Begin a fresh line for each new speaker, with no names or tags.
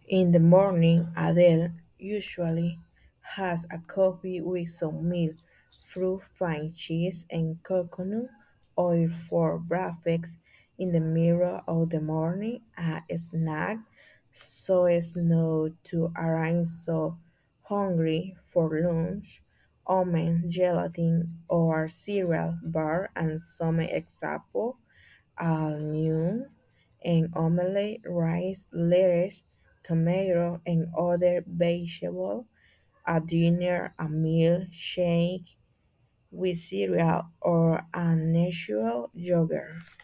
In the morning, Adele usually has a coffee with some milk, fruit, fine cheese, and coconut oil for breakfast. In the middle of the morning, a snack so as not to arise so hungry for lunch. Almond gelatin or cereal bar and some example almond and omelette, rice, lettuce, tomato, and other vegetables. A dinner, a milkshake with cereal or a natural yogurt.